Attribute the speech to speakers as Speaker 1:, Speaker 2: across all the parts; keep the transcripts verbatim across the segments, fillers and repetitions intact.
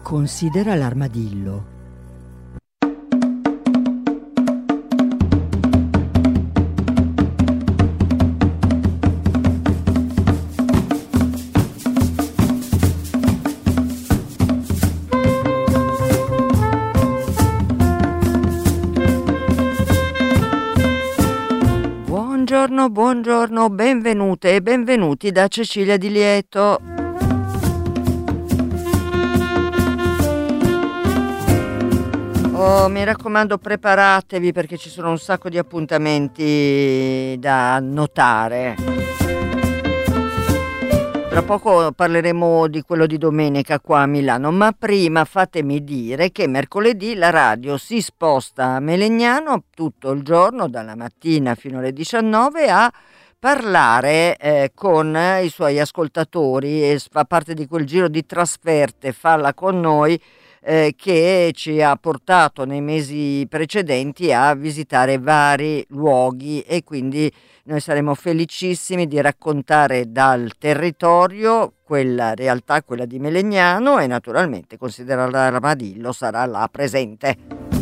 Speaker 1: Considera l'armadillo.
Speaker 2: Buongiorno, buongiorno, benvenute e benvenuti da Cecilia Di Lieto. Oh, mi raccomando, preparatevi perché ci sono un sacco di appuntamenti da annotare. Tra poco parleremo di quello di domenica qua a Milano, ma prima fatemi dire che mercoledì la radio si sposta a Melegnano tutto il giorno, dalla mattina fino alle diciannove, a parlare eh, con i suoi ascoltatori, e fa parte di quel giro di trasferte, Falla con noi, eh, che ci ha portato nei mesi precedenti a visitare vari luoghi, e quindi noi saremo felicissimi di raccontare dal territorio quella realtà, quella di Melegnano, e naturalmente Considera l'armadillo sarà là presente.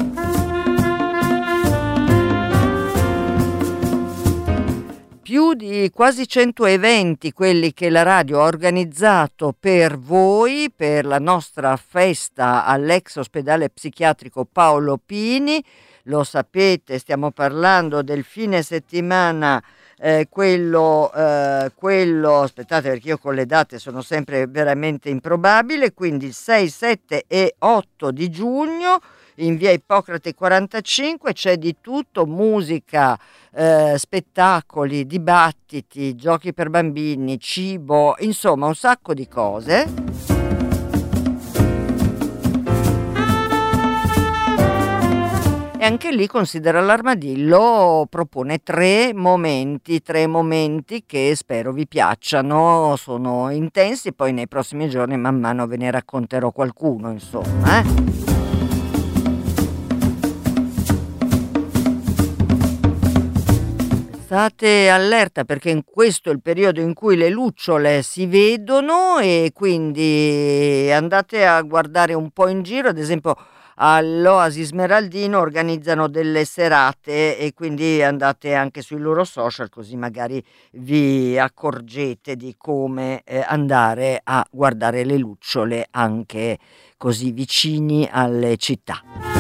Speaker 2: Più di quasi cento eventi quelli che la radio ha organizzato per voi, per la nostra festa all'ex ospedale psichiatrico Paolo Pini. Lo sapete, stiamo parlando del fine settimana, eh, quello, eh, quello, aspettate perché io con le date sono sempre veramente improbabile, quindi il sei, sette e otto di giugno in via Ippocrate quarantacinque, c'è di tutto: musica, eh, spettacoli, dibattiti, giochi per bambini, cibo, insomma un sacco di cose. E anche lì Considera l'armadillo propone tre momenti, tre momenti che spero vi piacciono, sono intensi, poi nei prossimi giorni man mano ve ne racconterò qualcuno, insomma, eh. State allerta perché in questo è il periodo in cui le lucciole si vedono, e quindi andate a guardare un po' in giro. Ad esempio all'Oasi Smeraldino organizzano delle serate, e quindi andate anche sui loro social, così magari vi accorgete di come eh, andare a guardare le lucciole anche così vicini alle città.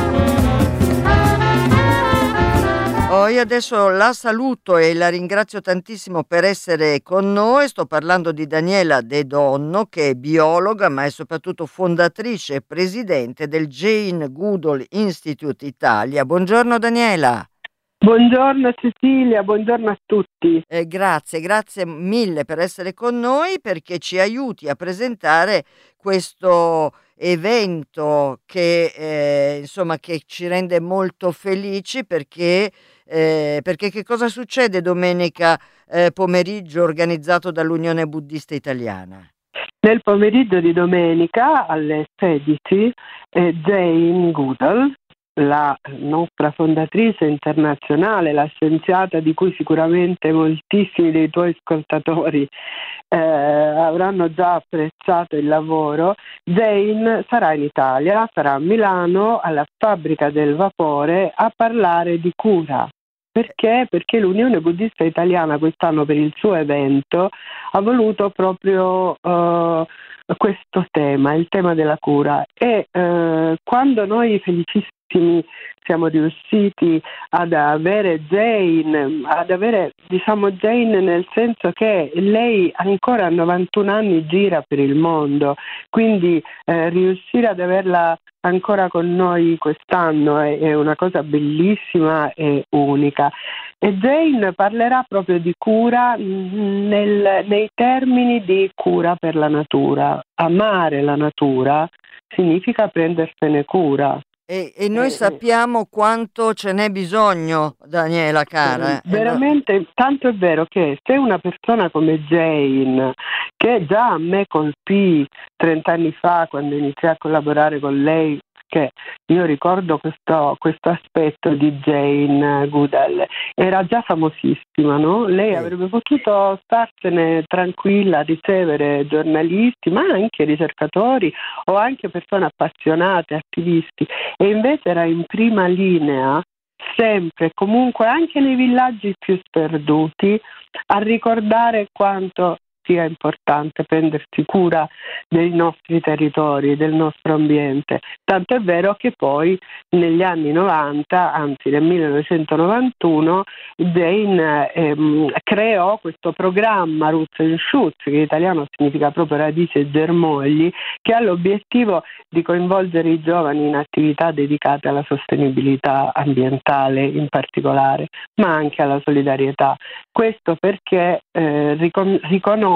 Speaker 2: Oh, io adesso la saluto e la ringrazio tantissimo per essere con noi. Sto parlando di Daniela De Donno, che è biologa, ma è soprattutto fondatrice e presidente del Jane Goodall Institute Italia. Buongiorno Daniela.
Speaker 3: Buongiorno Cecilia, buongiorno a tutti.
Speaker 2: Eh, grazie, grazie mille per essere con noi, perché ci aiuti a presentare questo evento che eh, insomma che ci rende molto felici, perché eh, perché che cosa succede domenica eh, pomeriggio, organizzato dall'Unione Buddista Italiana?
Speaker 3: Nel pomeriggio di domenica alle sedici eh, Jane Goodall, la nostra fondatrice internazionale, la scienziata di cui sicuramente moltissimi dei tuoi ascoltatori eh, avranno già apprezzato il lavoro, Jane sarà in Italia, sarà a Milano alla Fabbrica del Vapore a parlare di cura. Perché? Perché l'Unione Buddista Italiana quest'anno, per il suo evento, ha voluto proprio uh, questo tema, il tema della cura. E uh, quando noi felicissimi siamo riusciti ad avere Jane, ad avere diciamo Jane nel senso che lei ancora a novantuno anni gira per il mondo, quindi eh, riuscire ad averla ancora con noi quest'anno è, è una cosa bellissima e unica. E Jane parlerà proprio di cura nel, nei termini di cura per la natura. Amare la natura significa prendersene cura.
Speaker 2: E, e noi sappiamo quanto ce n'è bisogno, Daniela cara.
Speaker 3: Veramente, tanto è vero che se una persona come Jane, che già a me colpì trent'anni fa quando iniziai a collaborare con lei perché io ricordo questo, questo aspetto di Jane Goodall, era già famosissima, no? Lei
Speaker 2: Sì.
Speaker 3: avrebbe potuto starsene tranquilla a ricevere giornalisti, ma anche ricercatori o anche persone appassionate, attivisti, e invece era in prima linea, sempre, comunque, anche nei villaggi più sperduti, a ricordare quanto sia importante prendersi cura dei nostri territori, del nostro ambiente. Tanto è vero che poi negli anni novanta, anzi nel millenovecentonovantuno, Jane ehm, creò questo programma Roots and Shoots, che in italiano significa proprio radici e germogli, che ha l'obiettivo di coinvolgere i giovani in attività dedicate alla sostenibilità ambientale in particolare, ma anche alla solidarietà. Questo perché eh, ricon- riconoscere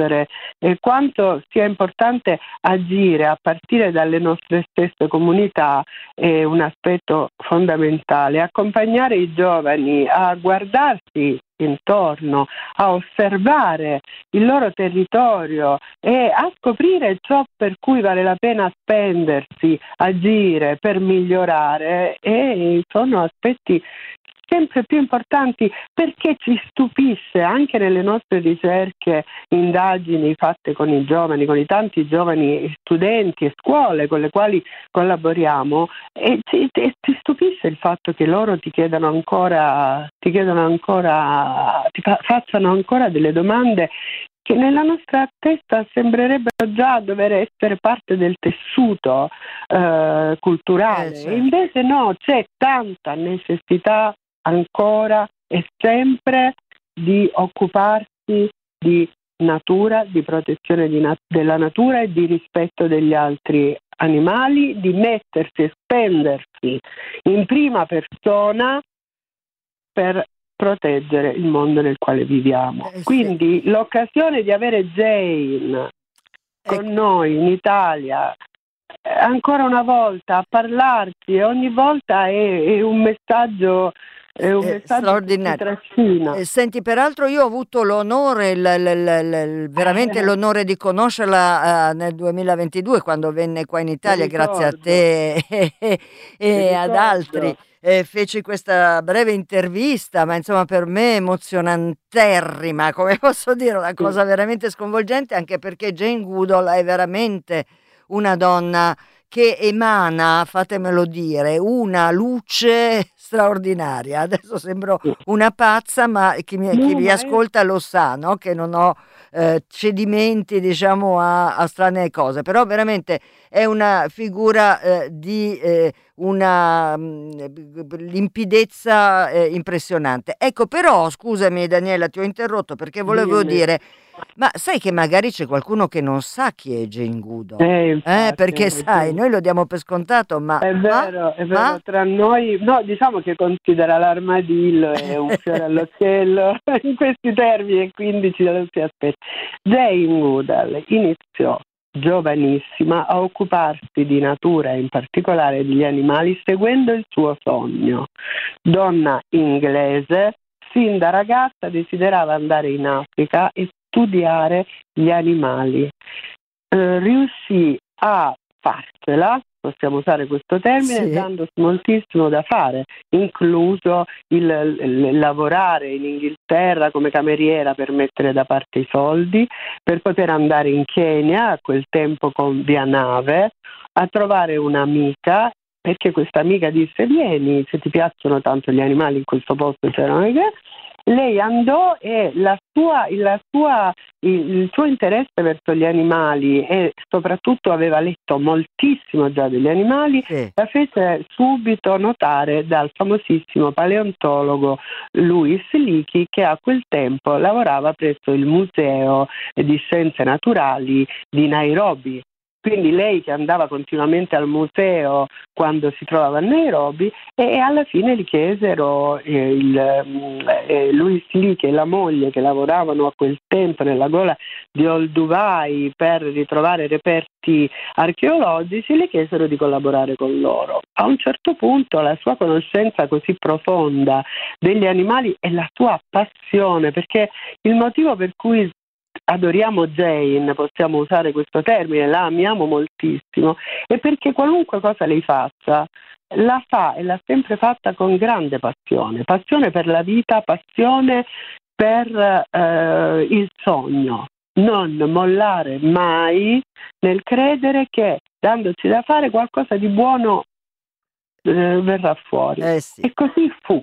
Speaker 3: eh, quanto sia importante agire a partire dalle nostre stesse comunità è un aspetto fondamentale. Accompagnare i giovani a guardarsi intorno, a osservare il loro territorio e a scoprire ciò per cui vale la pena spendersi, agire per migliorare, e sono aspetti sempre più importanti, perché ci stupisce anche nelle nostre ricerche, indagini fatte con i giovani, con i tanti giovani studenti e scuole con le quali collaboriamo, e ci, e ci stupisce il fatto che loro ti chiedano ancora, ti chiedono ancora, ti fa, facciano ancora delle domande che nella nostra testa sembrerebbero già dover essere parte del tessuto eh, culturale,
Speaker 2: Eh, certo.
Speaker 3: e invece no, c'è tanta necessità ancora e sempre di occuparsi di natura, di protezione di nat- della natura e di rispetto degli altri animali, di mettersi e spendersi in prima persona per proteggere il mondo nel quale viviamo.
Speaker 2: Eh, sì.
Speaker 3: Quindi l'occasione di avere Jane con
Speaker 2: Ecco.
Speaker 3: noi in Italia, eh, ancora una volta a parlarci, e ogni volta è, è un messaggio è un
Speaker 2: Eh,
Speaker 3: messaggio che si
Speaker 2: straordinario.
Speaker 3: trascina.
Speaker 2: Eh, senti, peraltro io ho avuto l'onore, il- il- il- il- veramente l'onore di conoscerla eh, nel duemilaventidue, quando venne qua in Italia, grazie a
Speaker 3: ricordo.
Speaker 2: te e, e- e
Speaker 3: Mi
Speaker 2: ad
Speaker 3: ricordo.
Speaker 2: altri. Eh, feci questa breve intervista, ma insomma per me emozionanterrima, come posso dire, una cosa veramente sconvolgente, anche perché Jane Goodall è veramente una donna che emana, fatemelo dire, una luce straordinaria. Adesso sembro una pazza, ma chi mi, chi
Speaker 3: No,
Speaker 2: mi
Speaker 3: ma è-
Speaker 2: ascolta lo sa, no? Che non ho eh, cedimenti, diciamo, a, a strane cose, però veramente è una figura eh, di eh, una mh, limpidezza eh, impressionante. Ecco, però, scusami Daniela, ti ho interrotto perché volevo
Speaker 3: Dimmi.
Speaker 2: dire, ma sai che magari c'è qualcuno che non sa chi è Jane Goodall?
Speaker 3: Eh, infatti,
Speaker 2: Eh, perché
Speaker 3: hai
Speaker 2: sai,
Speaker 3: ragione.
Speaker 2: noi lo diamo per scontato, ma
Speaker 3: È vero,
Speaker 2: ma,
Speaker 3: è vero,
Speaker 2: ma
Speaker 3: tra noi, no, diciamo che considera l'armadillo è un fiore all'occhiello in questi termini, e quindi ci si aspetta. Jane Goodall iniziò giovanissima a occuparsi di natura e in particolare degli animali, seguendo il suo sogno. Donna inglese, sin da ragazza desiderava andare in Africa e studiare gli animali. Eh, riuscì a farsela, possiamo usare questo termine,
Speaker 2: Sì.
Speaker 3: dandosi moltissimo da fare, incluso il, il lavorare in Inghilterra come cameriera per mettere da parte i soldi, per poter andare in Kenya, a quel tempo con via nave, a trovare un'amica, perché questa amica disse: vieni, se ti piacciono tanto gli animali, in questo posto c'erano che. Lei andò, e la sua, la sua, il, il suo interesse verso gli animali, e soprattutto aveva letto moltissimo già degli animali,
Speaker 2: sì.
Speaker 3: la fece subito notare dal famosissimo paleontologo Louis Leakey, che a quel tempo lavorava presso il Museo di Scienze Naturali di Nairobi. Quindi lei, che andava continuamente al museo quando si trovava a Nairobi, e alla fine gli chiesero, eh, il, eh, Louis Leakey e la moglie, che lavoravano a quel tempo nella gola di Olduvai per ritrovare reperti archeologici, le chiesero di collaborare con loro. A un certo punto la sua conoscenza così profonda degli animali e la sua passione, perché il motivo per cui adoriamo Jane, possiamo usare questo termine, la amiamo moltissimo, è perché qualunque cosa lei faccia, la fa e l'ha sempre fatta con grande passione, passione per la vita, passione per eh, il sogno, non mollare mai nel credere che dandoci da fare qualcosa di buono eh, verrà fuori.
Speaker 2: Eh sì.
Speaker 3: E così fu.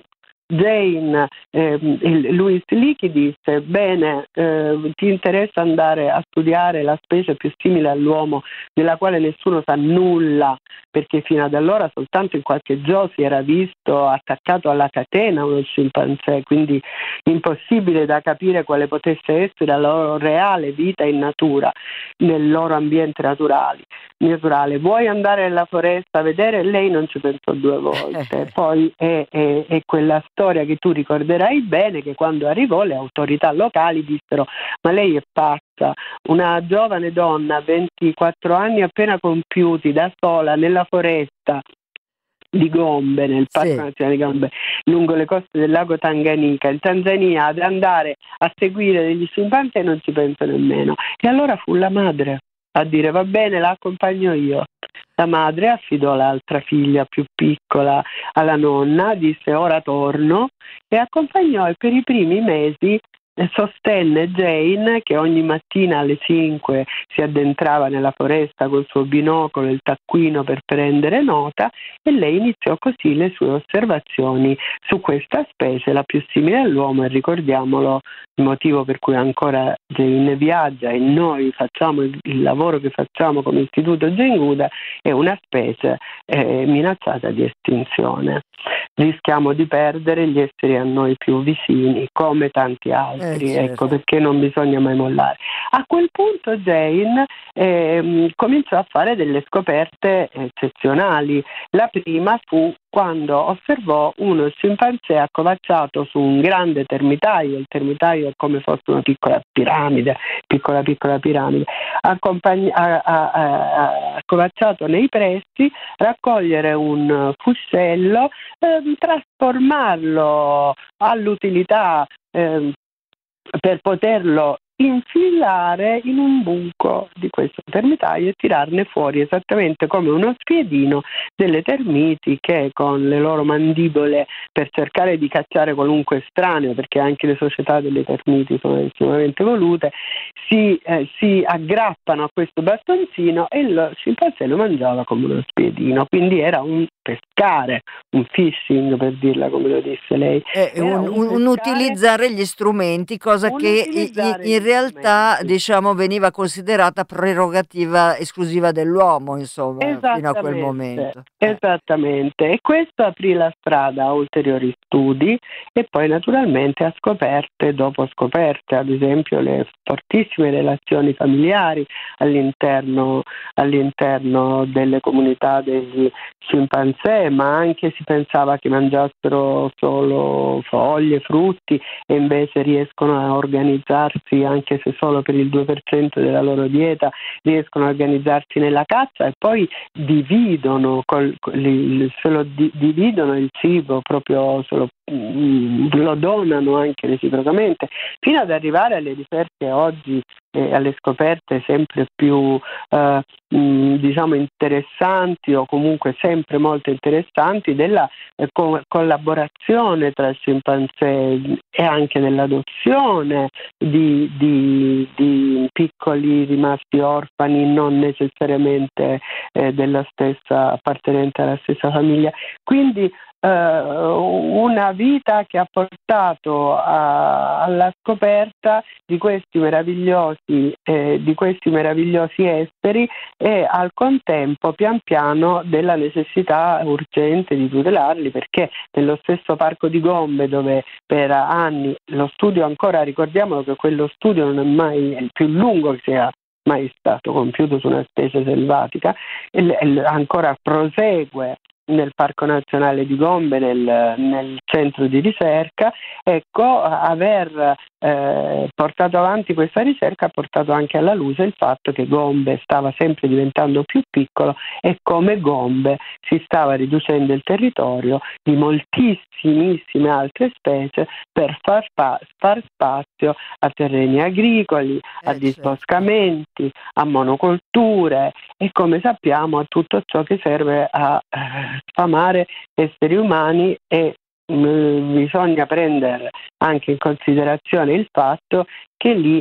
Speaker 3: Jane, eh, Louis Leakey disse: bene, eh, ti interessa andare a studiare la specie più simile all'uomo della quale nessuno sa nulla, perché fino ad allora soltanto in qualche zoo si era visto attaccato alla catena uno scimpanzé, quindi impossibile da capire quale potesse essere la loro reale vita in natura, nel loro ambiente naturale. naturale. Vuoi andare nella foresta a vedere? Lei non ci pensò due volte. Poi è, è, è quella storia che tu ricorderai bene, che quando arrivò le autorità locali dissero: ma lei è pazza, una giovane donna, ventiquattro anni appena compiuti, da sola nella foresta di Gombe, nel Parco
Speaker 2: Sì.
Speaker 3: Nazionale di Gombe, lungo le coste del lago Tanganyika, in Tanzania, ad andare a seguire degli scimpanzé, non ci penso nemmeno. E allora fu la madre a dire: va bene, la accompagno io. La madre affidò l'altra figlia più piccola alla nonna, disse: ora torno, e accompagnò, e per i primi mesi sostenne Jane, che ogni mattina alle cinque si addentrava nella foresta col suo binocolo e il taccuino per prendere nota, e lei iniziò così le sue osservazioni su questa specie, la più simile all'uomo. E ricordiamolo, il motivo per cui ancora Jane viaggia e noi facciamo il, il lavoro che facciamo come Istituto Jane Goodall, è una specie eh, minacciata di estinzione. Rischiamo di perdere gli esseri a noi più vicini, come tanti altri.
Speaker 2: Eh, certo.
Speaker 3: Ecco perché non bisogna mai mollare. A quel punto Jane eh, cominciò a fare delle scoperte eccezionali. La prima fu quando osservò uno scimpanzé accovacciato su un grande termitaio. Il termitaio è come fosse una piccola piramide, piccola piccola piramide, accompagn- a- a- a- accovacciato nei pressi, raccogliere un fuscello, eh, trasformarlo all'utilità eh, per poterlo infilare in un buco di questo termitaio e tirarne fuori, esattamente come uno spiedino delle termiti che con le loro mandibole, per cercare di cacciare qualunque estraneo, perché anche le società delle termiti sono estremamente evolute, si, eh, si aggrappano a questo bastoncino e lo scimpanzé lo mangiava come uno spiedino. Quindi era un pescare, un fishing, per dirla come lo disse lei.
Speaker 2: È un, un, un utilizzare gli strumenti, cosa
Speaker 3: un
Speaker 2: che i-
Speaker 3: utilizzare
Speaker 2: i- in
Speaker 3: gli
Speaker 2: realtà
Speaker 3: strumenti.
Speaker 2: diciamo veniva considerata prerogativa esclusiva dell'uomo, insomma, fino a quel
Speaker 3: Esattamente,
Speaker 2: momento. Eh.
Speaker 3: esattamente. E questo aprì la strada a ulteriori studi e poi naturalmente a scoperte dopo scoperte, ad esempio le fortissime relazioni familiari all'interno, all'interno delle comunità degli scimpanzé, ma anche si pensava che mangiassero solo foglie, frutti, e invece riescono a organizzarsi, anche se solo per il due per cento della loro dieta, riescono a organizzarsi nella caccia, e poi dividono, col, il, se lo di, dividono il cibo, proprio se lo, mm, lo donano anche reciprocamente, fino ad arrivare alle ricerche oggi e alle scoperte sempre più eh, mh, diciamo interessanti, o comunque sempre molto interessanti, della eh, co- collaborazione tra scimpanzé e anche dell'adozione di, di, di piccoli rimasti orfani, non necessariamente eh, della stessa, appartenente alla stessa famiglia. Quindi una vita che ha portato a, alla scoperta di questi meravigliosi eh, di questi meravigliosi esteri, e al contempo pian piano della necessità urgente di tutelarli, perché nello stesso Parco di Gombe, dove per anni lo studio, ancora ricordiamolo che quello studio non è mai il più lungo che sia mai stato compiuto su una specie selvatica, e, e ancora prosegue nel Parco Nazionale di Gombe, nel, nel centro di ricerca. Ecco, aver eh, portato avanti questa ricerca ha portato anche alla luce il fatto che Gombe stava sempre diventando più piccolo e come Gombe si stava riducendo il territorio di moltissimissime altre specie per far, fa- far spazio a terreni agricoli, a
Speaker 2: Eh, certo.
Speaker 3: disboscamenti, a monocolture e, come sappiamo, a tutto ciò che serve a eh, sfamare esseri umani. E mh, bisogna prendere anche in considerazione il fatto che lì,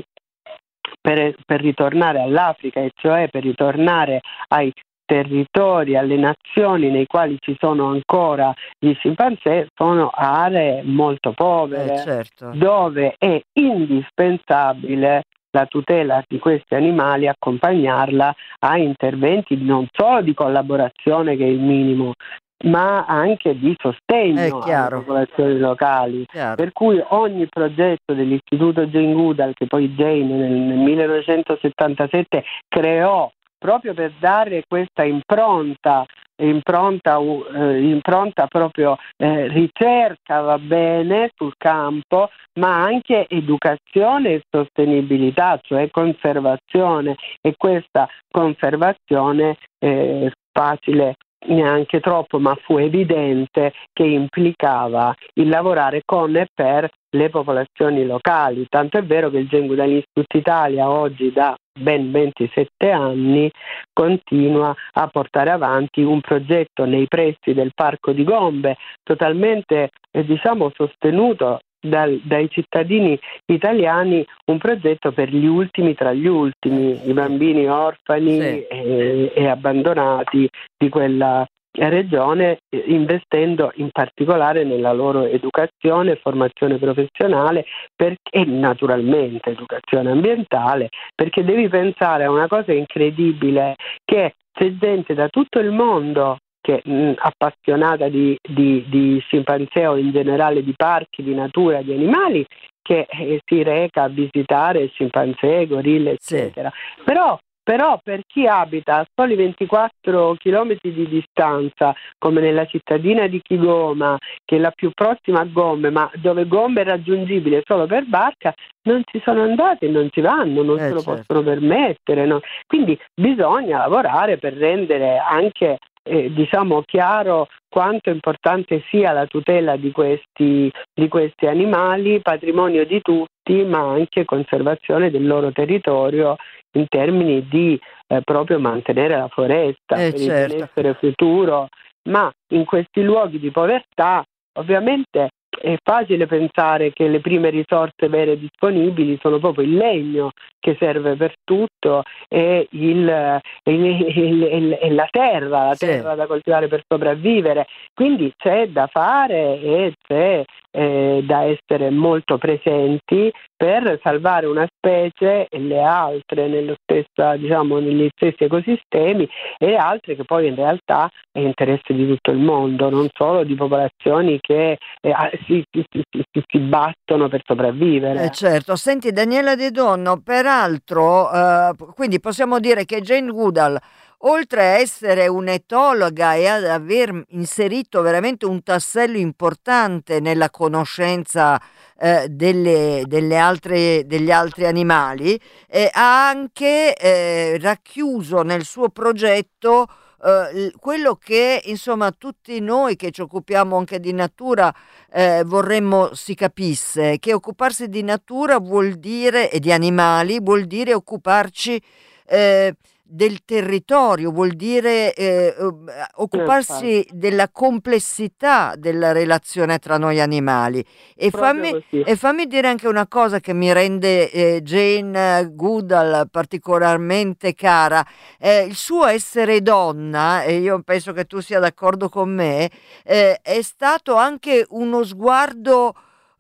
Speaker 3: per, per ritornare all'Africa, e cioè per ritornare ai territori, alle nazioni nei quali ci sono ancora gli scimpanzé, sono aree molto povere,
Speaker 2: Eh, certo.
Speaker 3: dove è indispensabile la tutela di questi animali, accompagnarla a interventi non solo di collaborazione, che è il minimo, ma anche di
Speaker 2: È
Speaker 3: sostegno alle
Speaker 2: chiaro,
Speaker 3: popolazioni locali.
Speaker 2: chiaro.
Speaker 3: Per cui ogni progetto dell'Istituto Jane Goodall, che poi Jane nel, nel millenovecentosettantasette creò proprio per dare questa impronta, impronta, eh, impronta proprio eh, ricerca, va bene, sul campo, ma anche educazione e sostenibilità, cioè conservazione, e questa conservazione eh, facile neanche troppo, ma fu evidente che implicava il lavorare con e per le popolazioni locali, tanto è vero che il Jane Goodall Institute Italia oggi da ben ventisette anni continua a portare avanti un progetto nei pressi del Parco di Gombe, totalmente eh, diciamo sostenuto dal, dai cittadini italiani, un progetto per gli ultimi tra gli ultimi,
Speaker 2: Eh,
Speaker 3: i bambini orfani
Speaker 2: sì.
Speaker 3: e, e abbandonati di quella regione, investendo in particolare nella loro educazione e formazione professionale per, e naturalmente educazione ambientale, perché devi pensare a una cosa incredibile, che c'è gente da tutto il mondo che mh, appassionata di, di, di scimpanzé o in generale di parchi, di natura, di animali, che eh, si reca a visitare scimpanzé, gorille, eccetera.
Speaker 2: Sì.
Speaker 3: Però Però per chi abita a soli ventiquattro chilometri di distanza, come nella cittadina di Kigoma, che è la più prossima a Gombe, ma dove Gombe è raggiungibile solo per barca, non ci sono andati, non ci vanno, non
Speaker 2: Eh,
Speaker 3: se lo
Speaker 2: certo.
Speaker 3: possono permettere. No? Quindi bisogna lavorare per rendere anche eh, diciamo chiaro quanto importante sia la tutela di questi, di questi animali, patrimonio di tutti, ma anche conservazione del loro territorio in termini di eh, proprio mantenere la foresta
Speaker 2: Eh,
Speaker 3: per
Speaker 2: certo.
Speaker 3: il benessere futuro, ma in questi luoghi di povertà ovviamente è facile pensare che le prime risorse vere disponibili sono proprio il legno, che serve per tutto, e, il, e, il, il, e la terra, la
Speaker 2: Sì.
Speaker 3: terra da coltivare per sopravvivere. Quindi c'è da fare e c'è eh, da essere molto presenti per salvare una specie e le altre nello stessa, diciamo, negli stessi ecosistemi, e altre che poi in realtà è interesse di tutto il mondo, non solo di popolazioni che eh, si, si, si, si, si battono per sopravvivere.
Speaker 2: Eh, certo. Senti, Daniela De Donno, peraltro, eh, quindi possiamo dire che Jane Goodall, oltre a essere un'etologa e ad aver inserito veramente un tassello importante nella conoscenza eh, delle, delle altre, degli altri animali, eh, ha anche eh, racchiuso nel suo progetto eh, l- quello che insomma tutti noi che ci occupiamo anche di natura eh, vorremmo si capisse, che occuparsi di natura vuol dire, e di animali, vuol dire occuparci eh, del territorio, vuol dire eh, eh, occuparsi della complessità della relazione tra noi animali. E
Speaker 3: Proprio
Speaker 2: fammi,
Speaker 3: così.
Speaker 2: e fammi dire anche una cosa che mi rende eh, Jane Goodall particolarmente cara. Eh, il suo essere donna, e io penso che tu sia d'accordo con me, eh, è stato anche uno sguardo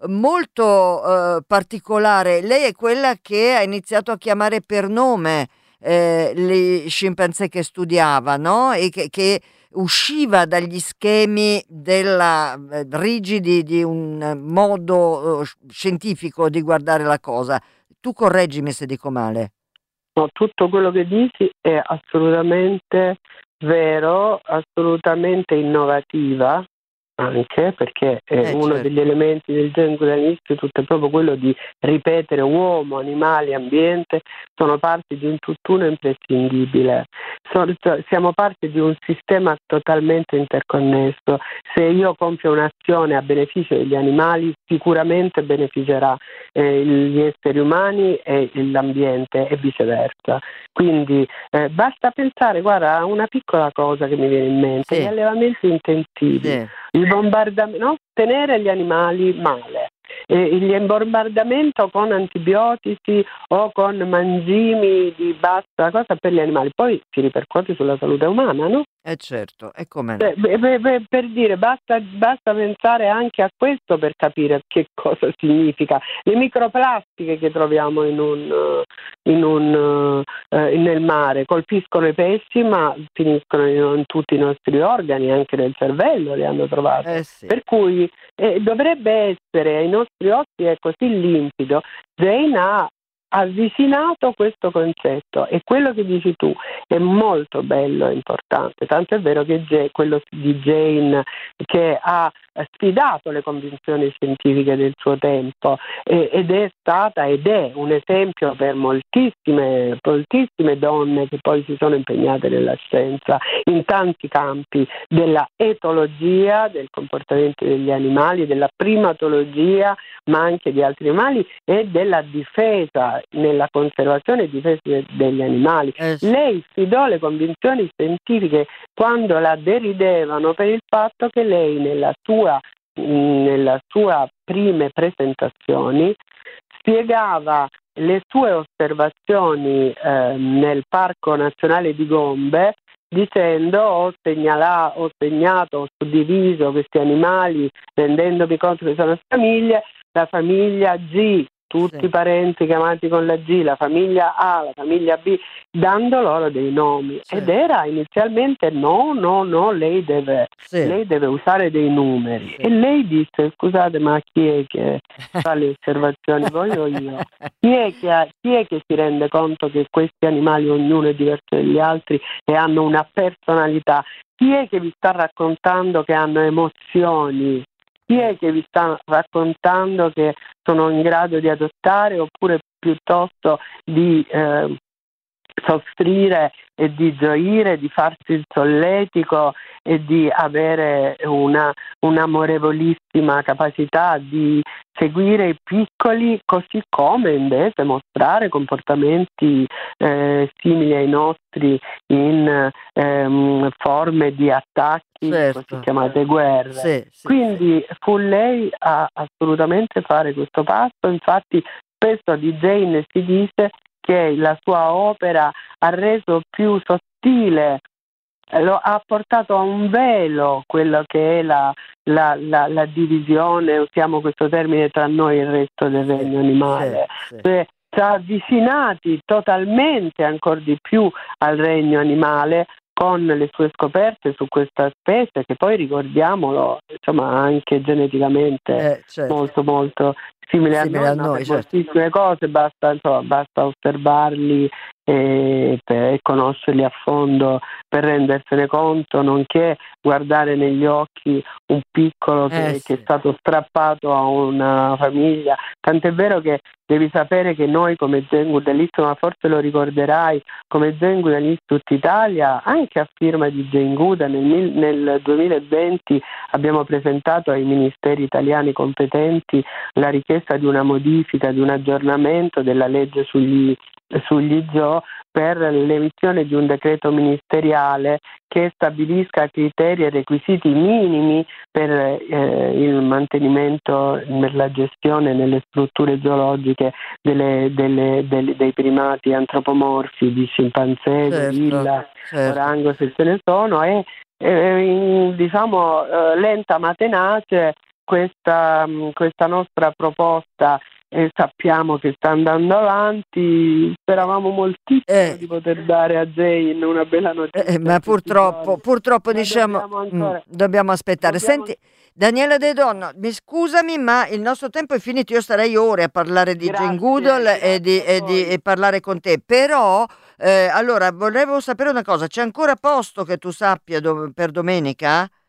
Speaker 2: molto eh, particolare. Lei è quella che ha iniziato a chiamare per nome eh, le scimpanzé che studiava, no? E che, che usciva dagli schemi della, eh, rigidi di un eh, modo eh, scientifico di guardare la cosa. Tu correggimi se dico male.
Speaker 3: No, tutto quello che dici è assolutamente vero, assolutamente innovativa, anche perché eh,
Speaker 2: Eh,
Speaker 3: uno
Speaker 2: certo.
Speaker 3: degli elementi del Zen Buddhism Institute è proprio quello di ripetere uomo, animali, ambiente sono parte di un tutt'uno imprescindibile. So- siamo parte di un sistema totalmente interconnesso. Se io compio un'azione a beneficio degli animali, sicuramente beneficerà eh, gli esseri umani e l'ambiente e viceversa. Quindi eh, basta pensare, guarda, a una piccola cosa che mi viene in mente,
Speaker 2: Sì.
Speaker 3: gli allevamenti intensivi.
Speaker 2: Sì.
Speaker 3: Il bombardamento, no? Tenere gli animali male, eh, il bombardamento con antibiotici o con mangimi di bassa cosa per gli animali, poi si ripercuote sulla salute umana, no?
Speaker 2: Eh certo, e come no.
Speaker 3: Cioè, beh, beh, beh, per dire, basta, basta pensare anche a questo per capire che cosa significa. Le microplastiche che troviamo in un, eh, in un, eh, nel mare colpiscono i pesci, ma finiscono in, in tutti i nostri organi, anche nel cervello li hanno trovati.
Speaker 2: Eh sì.
Speaker 3: Per cui eh, dovrebbe essere ai nostri occhi è così limpido. Jane ha avvicinato questo concetto e quello che dici tu è molto bello e importante, tanto è vero che J- quello di Jane che ha sfidato le convinzioni scientifiche del suo tempo eh, ed è stata ed è un esempio per moltissime, moltissime donne che poi si sono impegnate nella scienza in tanti campi della etologia, del comportamento degli animali, della primatologia, ma anche di altri animali e della difesa nella conservazione e difesa degli animali.
Speaker 2: Eh sì.
Speaker 3: Lei sfidò le convinzioni scientifiche quando la deridevano per il fatto che lei nella sua, nella sua prime presentazioni spiegava le sue osservazioni eh, nel Parco Nazionale di Gombe dicendo ho, segnala, ho segnato, ho suddiviso questi animali rendendomi conto che sono famiglie, la famiglia G, tutti
Speaker 2: Sì.
Speaker 3: i parenti chiamati con la G, la famiglia A, la famiglia B, dando loro dei nomi.
Speaker 2: Sì.
Speaker 3: Ed era inizialmente no, no, no, lei deve,
Speaker 2: Sì.
Speaker 3: lei deve usare dei numeri.
Speaker 2: Sì.
Speaker 3: E lei disse, scusate, ma chi è che fa le osservazioni? Voglio io. Chi è, che ha, chi è che si rende conto che questi animali, ognuno è diverso dagli altri e hanno una personalità? Chi è che vi sta raccontando che hanno emozioni? Chi è che vi sta raccontando che sono in grado di adottare oppure piuttosto di eh, soffrire e di gioire, di farsi il solletico e di avere una, un'amorevolissima capacità di seguire i piccoli, così come invece mostrare comportamenti eh, simili ai nostri in ehm, forme di attacchi,
Speaker 2: Certo.
Speaker 3: così chiamate guerre.
Speaker 2: Sì, sì,
Speaker 3: Quindi fu lei a assolutamente fare questo passo, infatti spesso di Jane si dice che la sua opera ha reso più sottile, lo, ha portato a un velo quello che è la, la, la, la divisione, usiamo questo termine, tra noi e il resto del
Speaker 2: sì,
Speaker 3: regno animale.
Speaker 2: sì, sì.
Speaker 3: Cioè, ci ha avvicinati totalmente ancora di più al regno animale con le sue scoperte su questa specie che poi, ricordiamolo, insomma anche geneticamente
Speaker 2: Eh, certo.
Speaker 3: molto molto simile,
Speaker 2: Simile
Speaker 3: a
Speaker 2: a
Speaker 3: noi, ma
Speaker 2: noi,
Speaker 3: per
Speaker 2: certo.
Speaker 3: moltissime cose basta, insomma, basta osservarli e, per, e conoscerli a fondo per rendersene conto, nonché guardare negli occhi un piccolo che,
Speaker 2: Eh,
Speaker 3: che
Speaker 2: sì.
Speaker 3: è stato strappato a una famiglia, tant'è vero che devi sapere che noi come Zen Buddhist, ma forse lo ricorderai, come Zen Buddhist Italia, anche a firma di Jane Goodall, nel, nel duemilaventi abbiamo presentato ai ministeri italiani competenti la richiesta di una modifica, di un aggiornamento della legge sugli, sugli zoo per l'emissione di un decreto ministeriale che stabilisca criteri e requisiti minimi per eh, il mantenimento, per la gestione nelle strutture zoologiche delle, delle, delle, dei primati antropomorfi, di scimpanzé,
Speaker 2: Certo,
Speaker 3: gorilla,
Speaker 2: certo.
Speaker 3: orango se ce ne sono, e eh, in, diciamo eh, lenta ma tenace questa, questa nostra proposta e sappiamo che sta andando avanti. Speravamo moltissimo
Speaker 2: Eh.
Speaker 3: di poter dare a Jane una bella notizia.
Speaker 2: Eh, ma
Speaker 3: in questi
Speaker 2: purtroppo,
Speaker 3: giorni.
Speaker 2: purtroppo
Speaker 3: Ma
Speaker 2: diciamo,
Speaker 3: dobbiamo
Speaker 2: mm,
Speaker 3: ancora-
Speaker 2: dobbiamo aspettare.
Speaker 3: dobbiamo-
Speaker 2: Senti, Daniela De Donno, mi scusami, ma il nostro tempo è finito. Io starei ore a parlare di
Speaker 3: Grazie,
Speaker 2: Jane Goodall e, di,
Speaker 3: grazie a
Speaker 2: e, di-
Speaker 3: voi.
Speaker 2: e parlare con te, però, eh, allora, volevo sapere una cosa: c'è ancora posto che tu sappia dove- per domenica?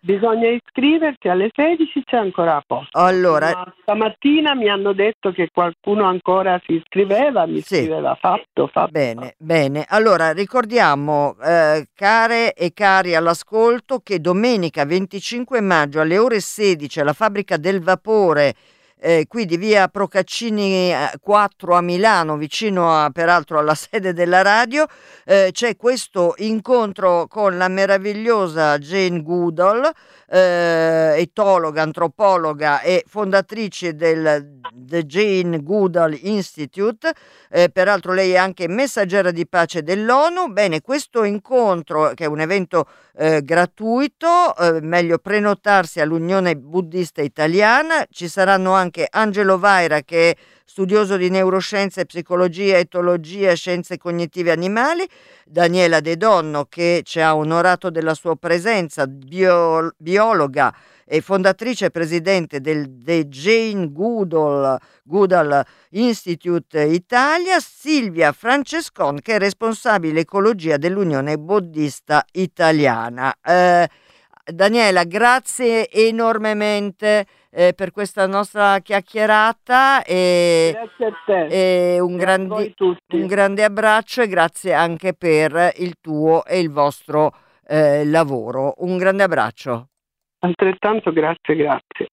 Speaker 3: bisogna iscriversi alle sedici, c'è ancora a posto.
Speaker 2: Allora,
Speaker 3: ma stamattina mi hanno detto che qualcuno ancora si iscriveva, mi
Speaker 2: sì.
Speaker 3: scriveva fatto, fatto.
Speaker 2: Bene,
Speaker 3: fatto.
Speaker 2: bene. Allora, ricordiamo, eh, care e cari all'ascolto, che domenica venticinque maggio alle ore sedici alla Fabbrica del Vapore, eh, qui di via Procaccini eh, quattro a Milano, vicino a, peraltro alla sede della radio, eh, c'è questo incontro con la meravigliosa Jane Goodall, eh, etologa, antropologa e fondatrice del The Jane Goodall Institute. Eh, peraltro lei è anche messaggera di pace dell'ONU. Bene, questo incontro, che è un evento eh, gratuito, eh, meglio prenotarsi all'Unione Buddista Italiana. Ci saranno anche Angelo Vaira, che è studioso di neuroscienze, psicologia, etologia, scienze cognitive animali, Daniela De Donno, che ci ha onorato della sua presenza, bio, biologa e fondatrice e presidente del The Jane Goodall, Goodall Institute Italia, Silvia Francescon, che è responsabile ecologia dell'Unione Buddista Italiana. Eh, Daniela, grazie enormemente eh, per questa nostra chiacchierata e,
Speaker 3: Grazie a te.
Speaker 2: e un,
Speaker 3: E a
Speaker 2: grandi,
Speaker 3: voi tutti.
Speaker 2: un grande abbraccio e grazie anche per il tuo e il vostro eh, lavoro. Un grande abbraccio.
Speaker 3: Altrettanto grazie, grazie.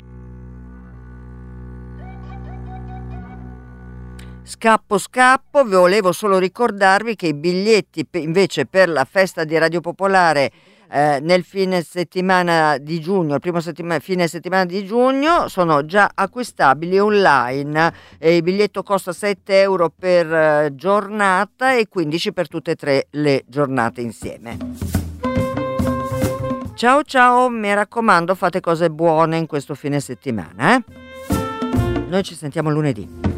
Speaker 2: Scappo scappo, vi volevo solo ricordarvi che i biglietti pe- invece per la festa di Radio Popolare eh, nel fine settimana di giugno, il primo settima- fine settimana di giugno, sono già acquistabili online. E il biglietto costa sette euro per eh, giornata e quindici per tutte e tre le giornate insieme. Ciao ciao, mi raccomando, fate cose buone in questo fine settimana, eh? Noi ci sentiamo lunedì.